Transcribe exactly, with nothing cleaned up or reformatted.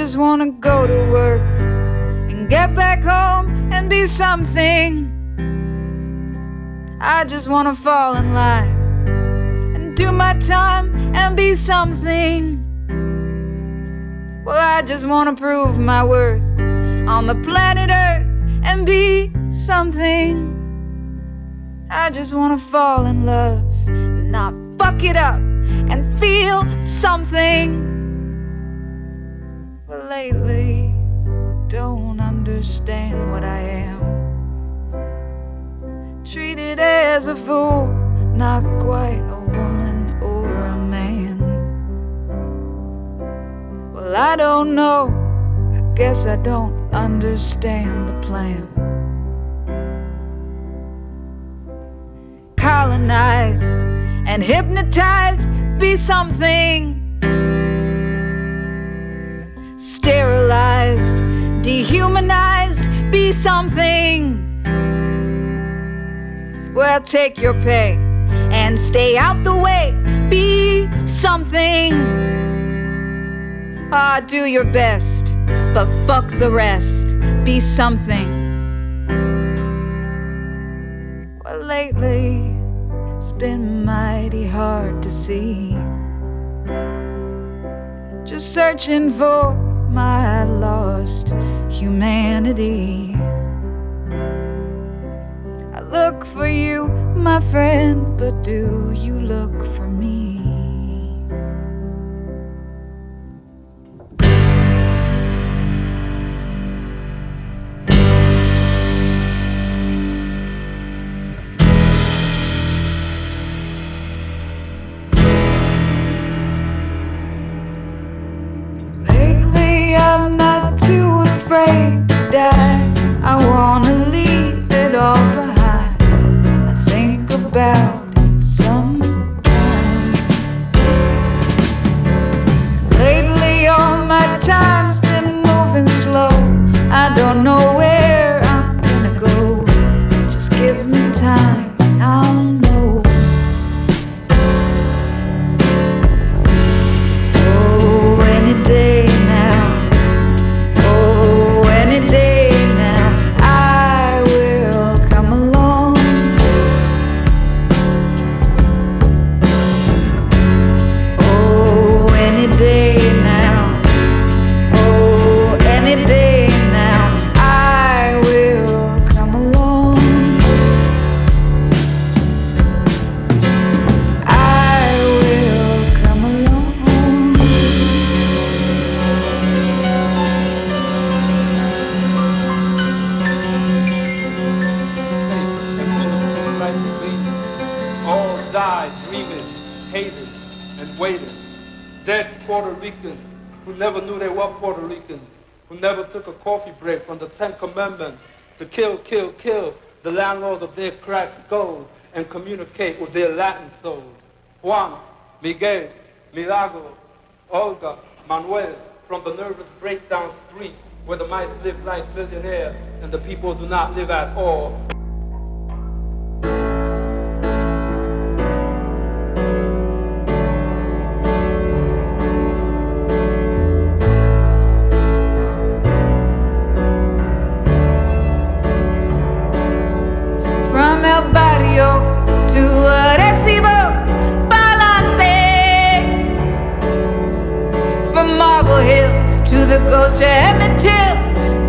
just wanna go to work and get back home and be something. I just wanna fall in line and do my time and be something. Well, I just wanna prove my worth on the planet Earth and be something. I just wanna fall in love, not fuck it up, and feel something. But lately, don't understand what I am. Treated as a fool, not quite a woman or a man. Well, I don't know, I guess I don't understand the plan. Colonized and hypnotized, be something. Sterilized, dehumanized, be something. Well, take your pay and stay out the way, be something. Ah, do your best, but fuck the rest, be something. Well, lately, it's been mighty hard to see. Just searching for my lost humanity. I look for you, my friend, but do you look for me? I'm not too afraid to die. I wanna leave it all behind. I think about it sometimes. Lately all my time's been moving slow. I don't know where I'm gonna go. Just give me time, I'll know. Oh, any day now. Any day now, I will come along. Oh, any day now. Oh, any day now, I will come along. I will come along. All died dreaming, hated, and waited. Dead Puerto Ricans who never knew they were Puerto Ricans, who never took a coffee break from the Ten Commandments to kill, kill, kill the landlord of their cracked skulls and communicate with their Latin souls. Juan, Miguel, Milagro, Olga, Manuel, from the nervous breakdown streets where the mice live like billionaires and the people do not live at all. From El Barrio to Arecibo, Pa'lante. From Marble Hill to the ghost of Emmett Till,